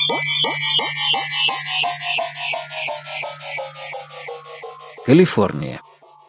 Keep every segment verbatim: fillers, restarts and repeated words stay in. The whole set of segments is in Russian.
Калифорния.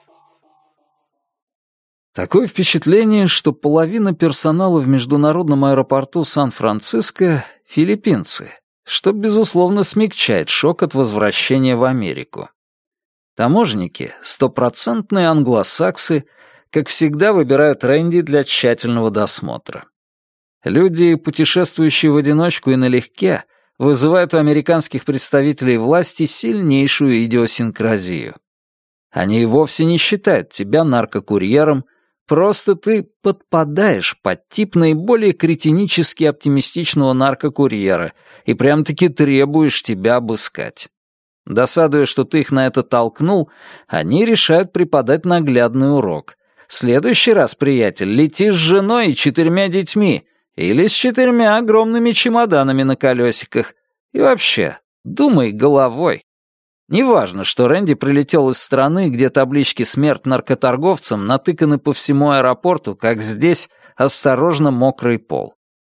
Такое впечатление, что половина персонала в международном аэропорту Сан-Франциско — филиппинцы, что, безусловно, смягчает шок от возвращения в Америку. Таможенники — стопроцентные англосаксы, как всегда выбирают Рэнди для тщательного досмотра. Люди, путешествующие в одиночку и налегке, вызывают у американских представителей власти сильнейшую идиосинкразию. Они вовсе не считают тебя наркокурьером, просто ты подпадаешь под тип наиболее кретинически оптимистичного наркокурьера и прям-таки требуешь тебя обыскать. Досадуя, что ты их на это толкнул, они решают преподать наглядный урок. В следующий раз, приятель, лети с женой и четырьмя детьми или с четырьмя огромными чемоданами на колесиках. И вообще, думай головой. Неважно, что Рэнди прилетел из страны, где таблички «Смерть наркоторговцам» натыканы по всему аэропорту, как здесь «Осторожно, мокрый пол».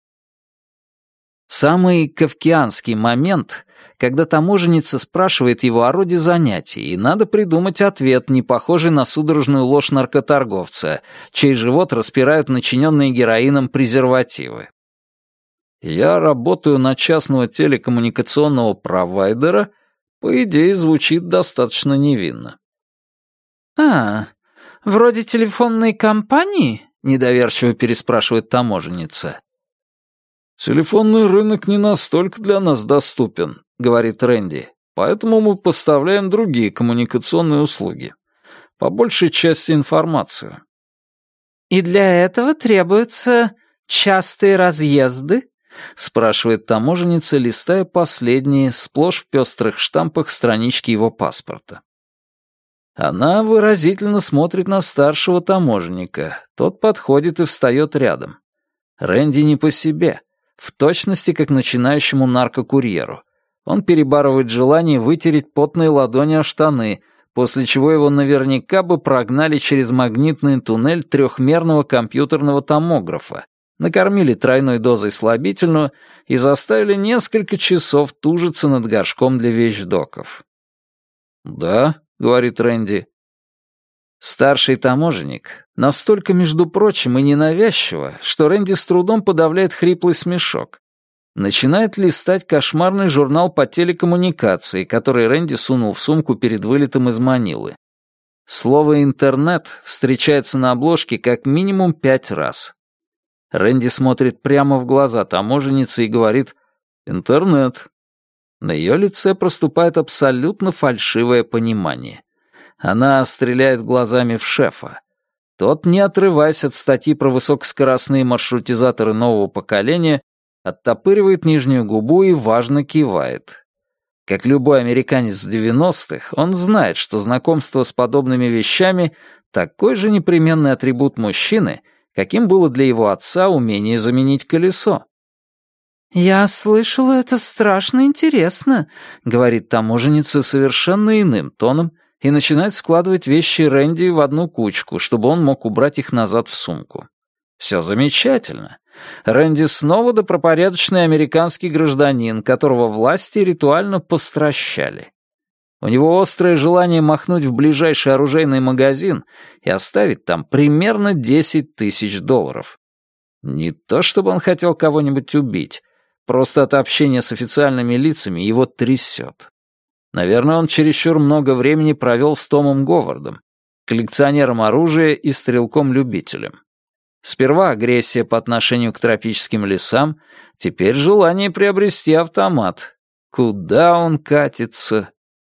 Самый кафкианский момент, когда таможенница спрашивает его о роде занятий, и надо придумать ответ, не похожий на судорожную ложь наркоторговца, чей живот распирают начиненные героином презервативы. «Я работаю на частного телекоммуникационного провайдера», по идее, звучит достаточно невинно. «А, вроде телефонной компании?» — недоверчиво переспрашивает таможенница. «Телефонный рынок не настолько для нас доступен», — говорит Рэнди, «поэтому мы поставляем другие коммуникационные услуги. По большей части информацию». «И для этого требуются частые разъезды?» — спрашивает таможенница, листая последние, сплошь в пестрых штампах, странички его паспорта. Она выразительно смотрит на старшего таможенника. Тот подходит и встает рядом. Рэнди не по себе, в точности как начинающему наркокурьеру. Он перебарывает желание вытереть потные ладони о штаны, после чего его наверняка бы прогнали через магнитный туннель трехмерного компьютерного томографа, накормили тройной дозой слабительного и заставили несколько часов тужиться над горшком для вещдоков. «Да», — говорит Рэнди. Старший таможенник настолько, между прочим, и ненавязчиво, что Рэнди с трудом подавляет хриплый смешок. Начинает листать кошмарный журнал по телекоммуникации, который Рэнди сунул в сумку перед вылетом из Манилы. Слово «интернет» встречается на обложке как минимум пять раз. Рэнди смотрит прямо в глаза таможенницы и говорит «Интернет». На ее лице проступает абсолютно фальшивое понимание. Она стреляет глазами в шефа. Тот, не отрываясь от статьи про высокоскоростные маршрутизаторы нового поколения, оттопыривает нижнюю губу и важно кивает. Как любой американец девяностых, он знает, что знакомство с подобными вещами — такой же непременный атрибут мужчины, каким было для его отца умение заменить колесо. «Я слышала, это страшно интересно», — говорит таможенница совершенно иным тоном и начинает складывать вещи Рэнди в одну кучку, чтобы он мог убрать их назад в сумку. Все замечательно. Рэнди снова добропорядочный американский гражданин, которого власти ритуально постращали. У него острое желание махнуть в ближайший оружейный магазин и оставить там примерно десять тысяч долларов. Не то чтобы он хотел кого-нибудь убить, просто от общения с официальными лицами его трясет. Наверное, он чересчур много времени провел с Томом Говардом, коллекционером оружия и стрелком-любителем. Сперва агрессия по отношению к тропическим лесам, теперь желание приобрести автомат. Куда он катится?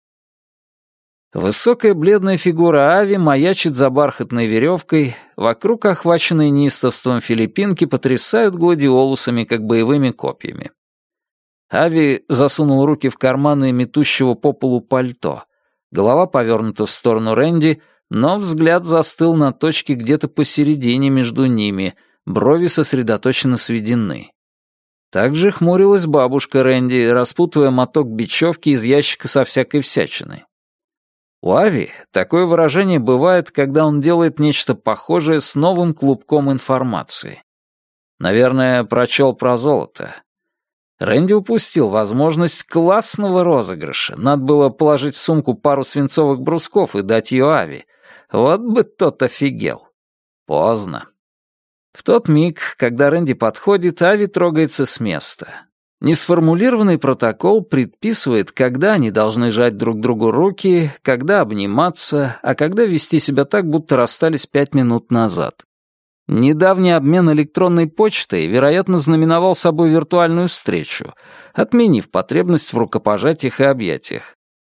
Высокая бледная фигура Ави маячит за бархатной веревкой, вокруг охваченной неистовством филиппинки потрясают гладиолусами, как боевыми копьями. Ави засунул руки в карманы метущего по полу пальто. Голова повернута в сторону Рэнди, но взгляд застыл на точке где-то посередине между ними, брови сосредоточенно сведены. Также хмурилась бабушка Рэнди, распутывая моток бечевки из ящика со всякой всячиной. У Ави такое выражение бывает, когда он делает нечто похожее с новым клубком информации. Наверное, прочел про золото. Рэнди упустил возможность классного розыгрыша. Надо было положить в сумку пару свинцовых брусков и дать ее Ави. Вот бы тот офигел. Поздно. В тот миг, когда Рэнди подходит, Ави трогается с места. Несформулированный протокол предписывает, когда они должны жать друг другу руки, когда обниматься, а когда вести себя так, будто расстались пять минут назад. Недавний обмен электронной почтой, вероятно, знаменовал собой виртуальную встречу, отменив потребность в рукопожатиях и объятиях.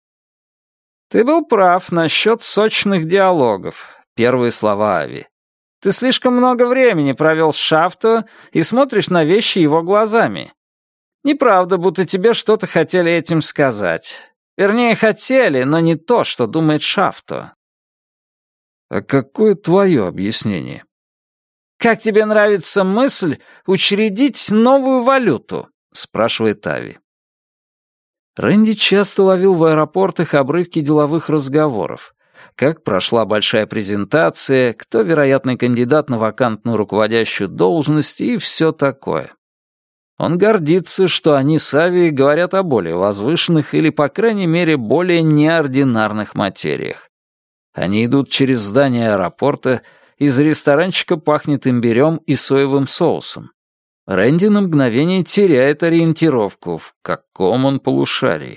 «Ты был прав насчет сочных диалогов», — первые слова Ави. «Ты слишком много времени провел с Шафто и смотришь на вещи его глазами. Неправда, будто тебе что-то хотели этим сказать. Вернее, хотели, но не то, что думает Шафто». «А какое твое объяснение?» «Как тебе нравится мысль учредить новую валюту?» — спрашивает Ави. Рэнди часто ловил в аэропортах обрывки деловых разговоров. Как прошла большая презентация, кто вероятный кандидат на вакантную руководящую должность и все такое. Он гордится, что они с Ави говорят о более возвышенных или, по крайней мере, более неординарных материях. Они идут через здание аэропорта, из ресторанчика пахнет имбирем и соевым соусом. Рэнди на мгновение теряет ориентировку, в каком он полушарии.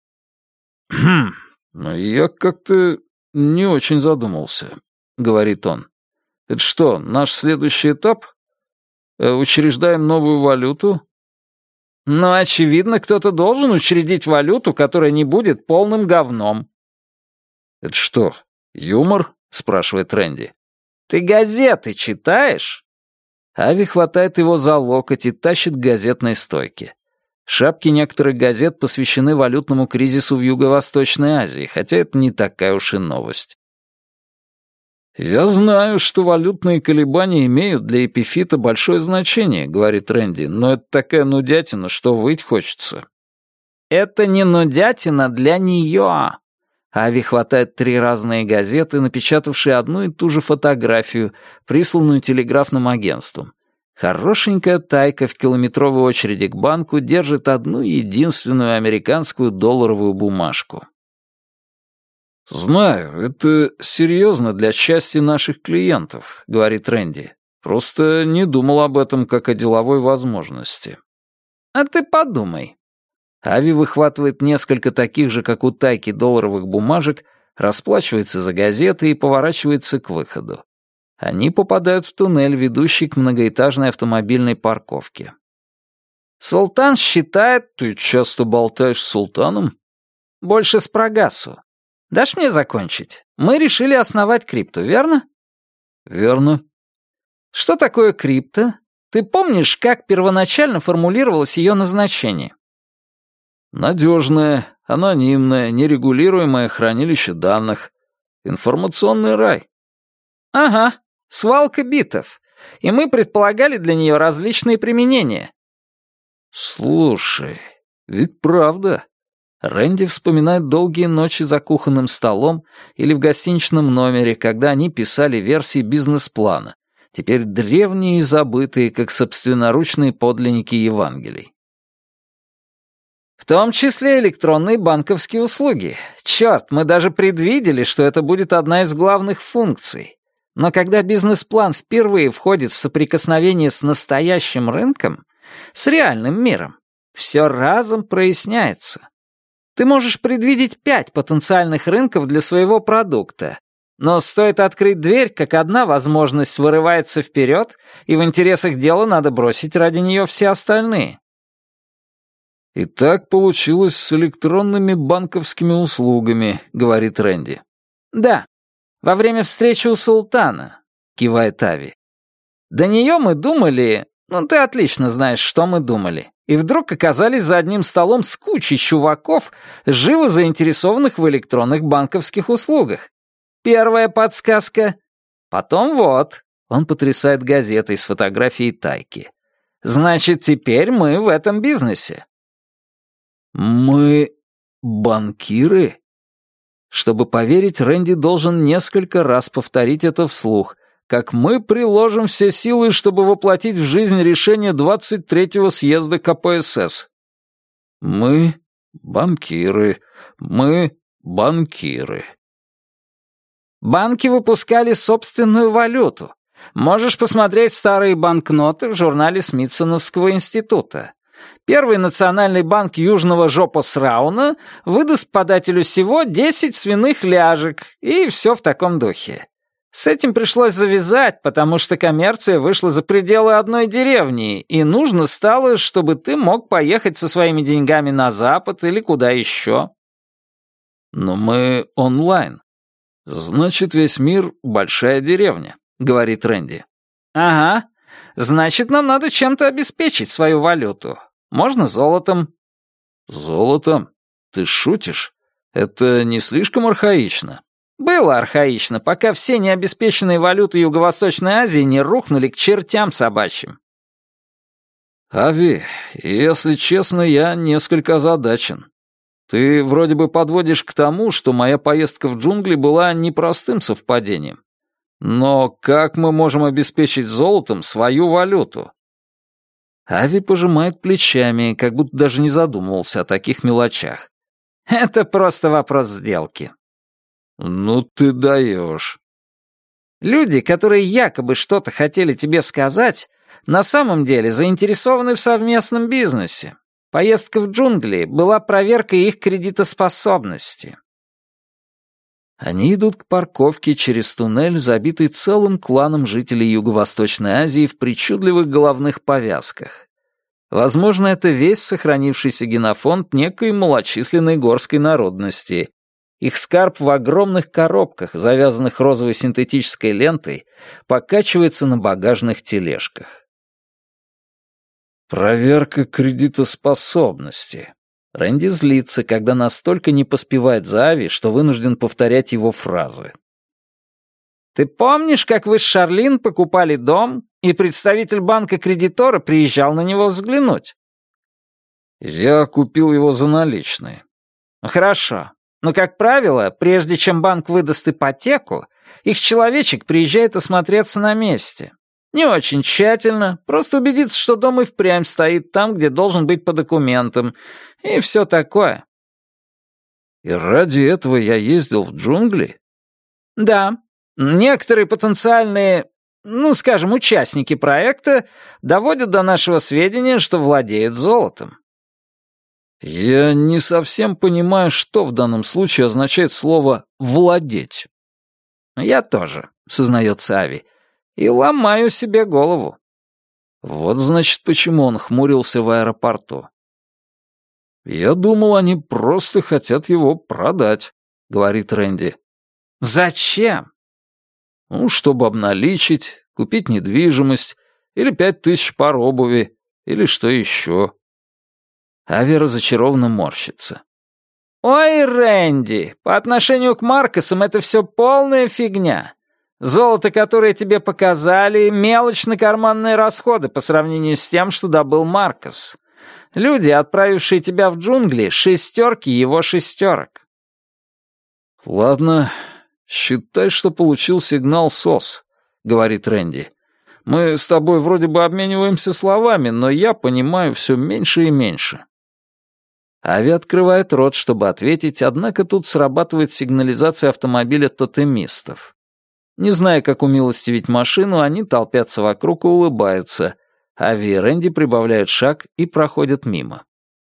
«Хм, ну я как-то не очень задумался», — говорит он. «Это что, наш следующий этап? Учреждаем новую валюту?» «Ну, очевидно, кто-то должен учредить валюту, которая не будет полным говном». «Это что, юмор?» — спрашивает Рэнди. «Ты газеты читаешь?» Ави хватает его за локоть и тащит к газетной стойке. Шапки некоторых газет посвящены валютному кризису в Юго-Восточной Азии, хотя это не такая уж и новость. «Я знаю, что валютные колебания имеют для эпифита большое значение», — говорит Рэнди, «но это такая нудятина, что выть хочется». «Это не нудятина для нее». Ави хватает три разные газеты, напечатавшие одну и ту же фотографию, присланную телеграфным агентством. Хорошенькая тайка в километровой очереди к банку держит одну единственную американскую долларовую бумажку. «Знаю, это серьезно для счастья наших клиентов», — говорит Рэнди. «Просто не думал об этом как о деловой возможности». «А ты подумай». Ави выхватывает несколько таких же, как у Тайки, долларовых бумажек, расплачивается за газеты и поворачивается к выходу. Они попадают в туннель, ведущий к многоэтажной автомобильной парковке. «Султан считает...» «Ты часто болтаешь с Султаном?» «Больше с Прогасу. Дашь мне закончить? Мы решили основать крипту, верно?» «Верно». «Что такое крипто? Ты помнишь, как первоначально формулировалось ее назначение?» «Надежное, анонимное, нерегулируемое хранилище данных. Информационный рай». «Ага, свалка битов. И мы предполагали для нее различные применения». «Слушай, ведь правда». Рэнди вспоминает долгие ночи за кухонным столом или в гостиничном номере, когда они писали версии бизнес-плана, теперь древние и забытые, как собственноручные подлинники Евангелий. «В том числе электронные банковские услуги. Черт, мы даже предвидели, что это будет одна из главных функций. Но когда бизнес-план впервые входит в соприкосновение с настоящим рынком, с реальным миром, все разом проясняется. Ты можешь предвидеть пять потенциальных рынков для своего продукта, но стоит открыть дверь, как одна возможность вырывается вперед, и в интересах дела надо бросить ради нее все остальные». «И так получилось с электронными банковскими услугами», — говорит Рэнди. «Да, во время встречи у Султана», — кивает Ави. «До нее мы думали... Ну, ты отлично знаешь, что мы думали. И вдруг оказались за одним столом с кучей чуваков, живо заинтересованных в электронных банковских услугах. Первая подсказка. Потом вот». Он потрясает газетой с фотографией Тайки. «Значит, теперь мы в этом бизнесе». «Мы банкиры?» Чтобы поверить, Рэнди должен несколько раз повторить это вслух, как мы приложим все силы, чтобы воплотить в жизнь решение двадцать третьего съезда ка пэ эс эс. Мы банкиры, мы банкиры. Банки выпускали собственную валюту. Можешь посмотреть старые банкноты в журнале Смитсоновского института. Первый национальный банк Южного Жопосрауна выдаст подателю всего десять свиных ляжек, и все в таком духе. С этим пришлось завязать, потому что коммерция вышла за пределы одной деревни, и нужно стало, чтобы ты мог поехать со своими деньгами на Запад или куда еще. Но мы онлайн. Значит, весь мир — большая деревня, говорит Рэнди. Ага. Значит, нам надо чем-то обеспечить свою валюту. Можно золотом. Золотом? Ты шутишь? Это не слишком архаично? Было архаично, пока все необеспеченные валюты Юго-Восточной Азии не рухнули к чертям собачьим. Ави, если честно, я несколько озадачен. Ты вроде бы подводишь к тому, что моя поездка в джунгли была непростым совпадением. Но как мы можем обеспечить золотом свою валюту? Ави пожимает плечами, как будто даже не задумывался о таких мелочах. Это просто вопрос сделки. Ну ты даешь. Люди, которые якобы что-то хотели тебе сказать, на самом деле заинтересованы в совместном бизнесе. Поездка в джунгли была проверкой их кредитоспособности. Они идут к парковке через туннель, забитый целым кланом жителей Юго-Восточной Азии в причудливых головных повязках. Возможно, это весь сохранившийся генофонд некой малочисленной горской народности. Их скарб в огромных коробках, завязанных розовой синтетической лентой, покачивается на багажных тележках. Проверка кредитоспособности. Рэнди злится, когда настолько не поспевает за Ави, что вынужден повторять его фразы. «Ты помнишь, как вы с Шарлин покупали дом, и представитель банка-кредитора приезжал на него взглянуть?» «Я купил его за наличные». «Хорошо. Но, как правило, прежде чем банк выдаст ипотеку, их человечек приезжает осмотреться на месте. Не очень тщательно, просто убедиться, что дом и впрямь стоит там, где должен быть по документам, и все такое». «И ради этого я ездил в джунгли?» «Да. Некоторые потенциальные, ну, скажем, участники проекта доводят до нашего сведения, что владеют золотом». «Я не совсем понимаю, что в данном случае означает слово «владеть». «Я тоже», — сознается Ави, — «и ломаю себе голову». Вот, значит, почему он хмурился в аэропорту. «Я думал, они просто хотят его продать», — говорит Рэнди. «Зачем?» «Ну, чтобы обналичить, купить недвижимость, или пять тысяч пар обуви, или что еще». Ави разочарованно морщится. «Ой, Рэнди, по отношению к Маркосам это все полная фигня. Золото, которое тебе показали, мелочь на карманные расходы по сравнению с тем, что добыл Маркос. Люди, отправившие тебя в джунгли, шестерки его шестерок». «Ладно, считай, что получил сигнал СОС», — говорит Рэнди. «Мы с тобой вроде бы обмениваемся словами, но я понимаю все меньше и меньше». Ави открывает рот, чтобы ответить, однако тут срабатывает сигнализация автомобиля тотемистов. Не зная, как умилостивить машину, они толпятся вокруг и улыбаются. Ави и Рэнди прибавляют шаг и проходят мимо.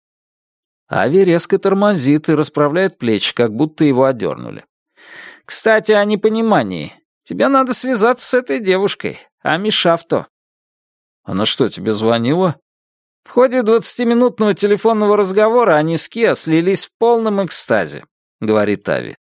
Ави резко тормозит и расправляет плечи, как будто его одернули. «Кстати, о непонимании. Тебе надо связаться с этой девушкой, Ами Шафто». «Она что, тебе звонила?» В ходе двадцатиминутного телефонного разговора они с Киа слились в полном экстазе, говорит Ави.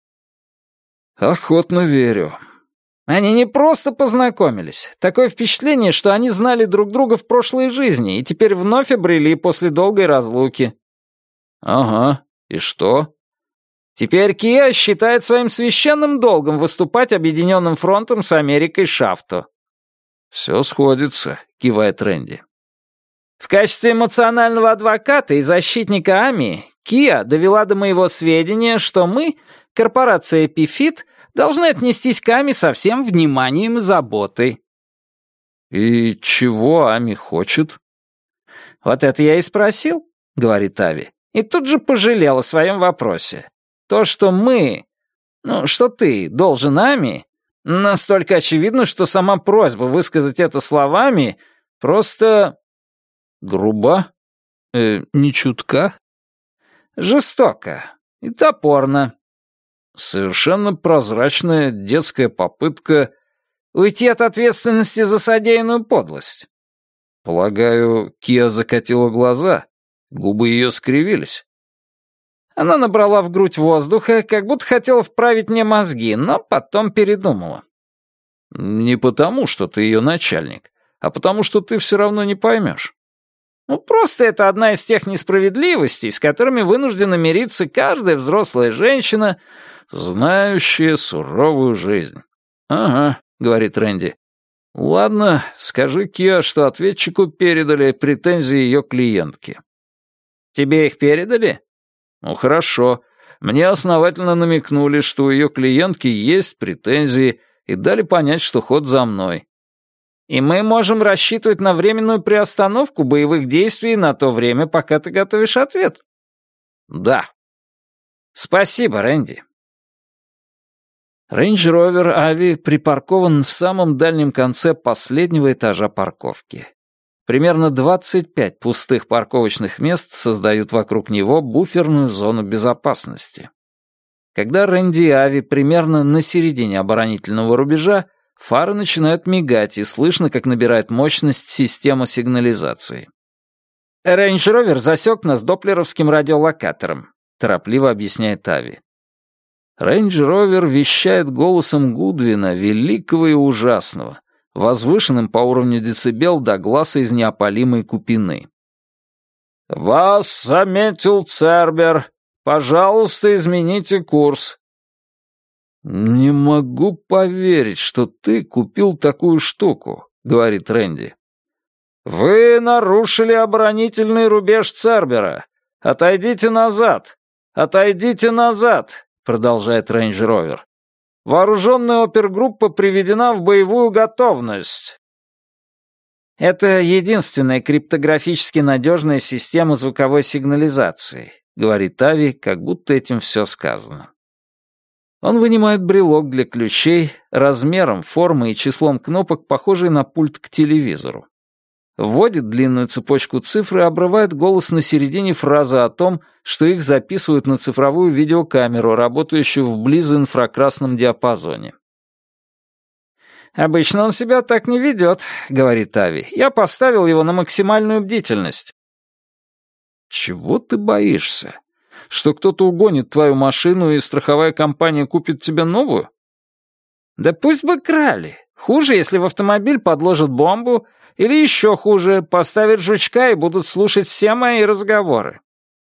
Охотно верю. Они не просто познакомились. Такое впечатление, что они знали друг друга в прошлой жизни и теперь вновь обрели после долгой разлуки. Ага, и что? Теперь Киа считает своим священным долгом выступать объединенным фронтом с Америкой Шафто. Все сходится, кивает Рэнди. В качестве эмоционального адвоката и защитника Ами, Киа довела до моего сведения, что мы, корпорация Эпифит, должны отнестись к Ами со всем вниманием и заботой. И чего Ами хочет? Вот это я и спросил, говорит Ави. И тут же пожалел о своем вопросе. То, что мы, ну, что ты должен Ами, настолько очевидно, что сама просьба высказать это словами просто... Груба? Э, не чутка? Жестоко и топорно. Совершенно прозрачная детская попытка... Уйти от ответственности за содеянную подлость. Полагаю, Киа закатила глаза, губы ее скривились. Она набрала в грудь воздуха, как будто хотела вправить мне мозги, но потом передумала. Не потому, что ты ее начальник, а потому, что ты все равно не поймешь. Ну, просто это одна из тех несправедливостей, с которыми вынуждена мириться каждая взрослая женщина, знающая суровую жизнь. Ага, говорит Рэнди. Ладно, скажи Киа, что ответчику передали претензии ее клиентки. Тебе их передали? Ну, хорошо. Мне основательно намекнули, что у ее клиентки есть претензии, и дали понять, что ход за мной. И мы можем рассчитывать на временную приостановку боевых действий на то время, пока ты готовишь ответ? Да. Спасибо, Рэнди. Рейндж-ровер Ави припаркован в самом дальнем конце последнего этажа парковки. Примерно двадцать пять пустых парковочных мест создают вокруг него буферную зону безопасности. Когда Рэнди и Ави примерно на середине оборонительного рубежа, фары начинают мигать, и слышно, как набирает мощность система сигнализации. «Рейндж-ровер засек нас доплеровским радиолокатором», — торопливо объясняет Ави. Рейндж-ровер вещает голосом Гудвина, великого и ужасного, возвышенным по уровню децибел до гласа из неопалимой купины. «Вас заметил Цербер. Пожалуйста, измените курс». «Не могу поверить, что ты купил такую штуку», — говорит Рэнди. «Вы нарушили оборонительный рубеж Цербера. Отойдите назад. Отойдите назад», — продолжает Рейндж-ровер. «Вооруженная опергруппа приведена в боевую готовность». «Это единственная криптографически надежная система звуковой сигнализации», — говорит Ави, как будто этим все сказано. Он вынимает брелок для ключей, размером, формой и числом кнопок, похожий на пульт к телевизору. Вводит длинную цепочку цифр и обрывает голос на середине фразы о том, что их записывают на цифровую видеокамеру, работающую в близинфракрасном диапазоне. «Обычно он себя так не ведет», — говорит Ави. «Я поставил его на максимальную бдительность». «Чего ты боишься? Что кто-то угонит твою машину и страховая компания купит тебе новую?» «Да пусть бы крали. Хуже, если в автомобиль подложат бомбу, или еще хуже, поставят жучка и будут слушать все мои разговоры».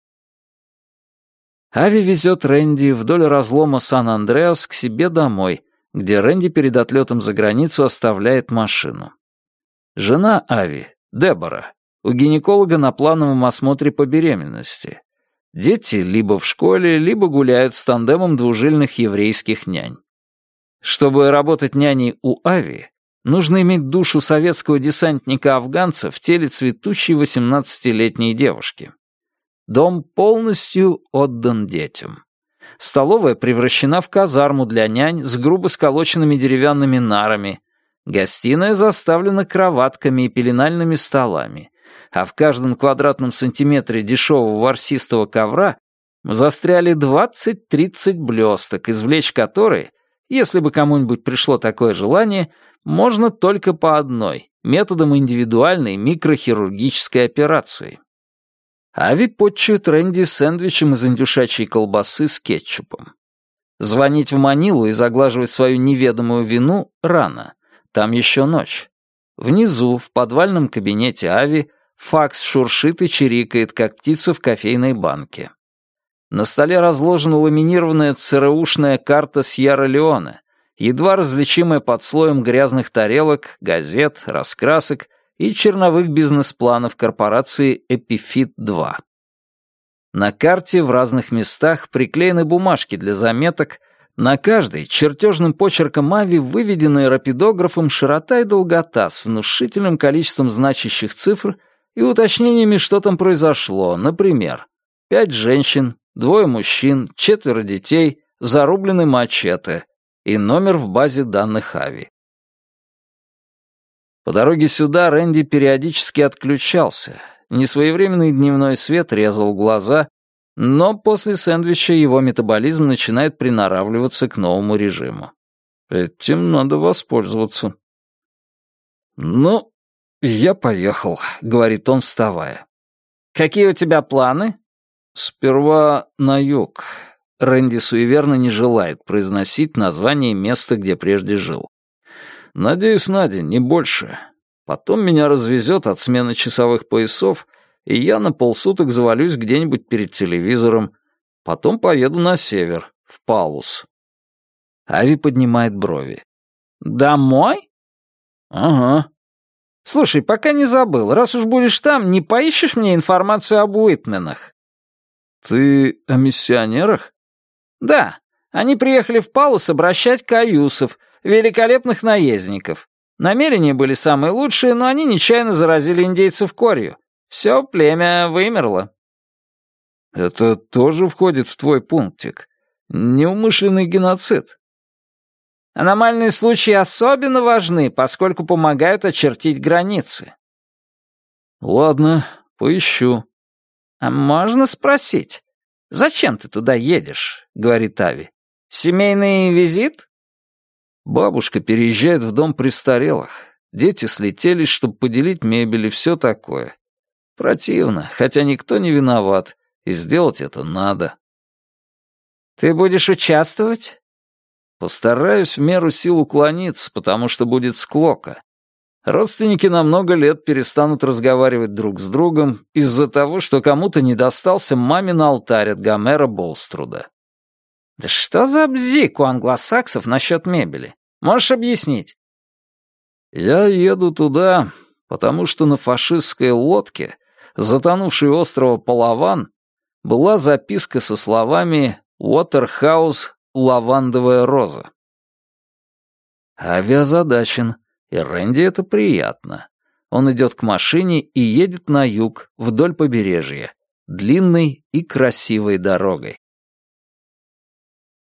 Ави везет Рэнди вдоль разлома Сан-Андреас к себе домой, где Рэнди перед отлетом за границу оставляет машину. Жена Ави, Дебора, у гинеколога на плановом осмотре по беременности. Дети либо в школе, либо гуляют с тандемом двужильных еврейских нянь. Чтобы работать няней у Ави, нужно иметь душу советского десантника-афганца в теле цветущей восемнадцатилетней девушки. Дом полностью отдан детям. Столовая превращена в казарму для нянь с грубо сколоченными деревянными нарами. Гостиная заставлена кроватками и пеленальными столами, а в каждом квадратном сантиметре дешевого ворсистого ковра застряли двадцать-тридцать блесток, извлечь которые, если бы кому-нибудь пришло такое желание, можно только по одной, методом индивидуальной микрохирургической операции. Ави подчует Рэнди сэндвичем из индюшачьей колбасы с кетчупом. Звонить в Манилу и заглаживать свою неведомую вину рано. Там еще ночь. Внизу, в подвальном кабинете Ави, факс шуршит и чирикает, как птица в кофейной банке. На столе разложена ламинированная ЦРУшная карта Сьерра-Леоне, едва различимая под слоем грязных тарелок, газет, раскрасок и черновых бизнес-планов корпорации Эпифит два. На карте в разных местах приклеены бумажки для заметок, на каждой чертежным почерком Ави выведены рапидографом широта и долгота с внушительным количеством значащих цифр и уточнениями, что там произошло, например, Пять женщин, двое мужчин, четверо детей, зарубленный мачете и номер в базе данных Ави. По дороге сюда Рэнди периодически отключался. Несвоевременный дневной свет резал глаза, но после сэндвича его метаболизм начинает приноравливаться к новому режиму. Этим надо воспользоваться. «Ну, я поехал», — говорит он, вставая. «Какие у тебя планы?» «Сперва на юг». Рэнди суеверно не желает произносить название места, где прежде жил. «Надеюсь, на день, не больше. Потом меня развезет от смены часовых поясов, и я на полсуток завалюсь где-нибудь перед телевизором. Потом поеду на север, в Палус». Ави поднимает брови. «Домой?» «Ага». «Слушай, пока не забыл, раз уж будешь там, не поищешь мне информацию об Уитменах?» «Ты о миссионерах?» «Да. Они приехали в Палус обращать каюсов, великолепных наездников. Намерения были самые лучшие, но они нечаянно заразили индейцев корью. Все племя вымерло». «Это тоже входит в твой пунктик. Неумышленный геноцид». «Аномальные случаи особенно важны, поскольку помогают очертить границы». «Ладно, поищу». «А можно спросить, зачем ты туда едешь?» — говорит Ави. «Семейный визит?» Бабушка переезжает в дом престарелых. Дети слетелись, чтобы поделить мебель и все такое. Противно, хотя никто не виноват, и сделать это надо. «Ты будешь участвовать?» Постараюсь в меру сил уклониться, потому что будет склока. Родственники на много лет перестанут разговаривать друг с другом из-за того, что кому-то не достался мамин алтарь от Гомера Болструда. «Да что за бзик у англосаксов насчет мебели? Можешь объяснить?» Я еду туда, потому что на фашистской лодке, затонувшей у острова Палаван, была записка со словами «Уотерхаус, лавандовая роза». Ави озадачен, и Рэнди это приятно. Он идет к машине и едет на юг, вдоль побережья, длинной и красивой дорогой.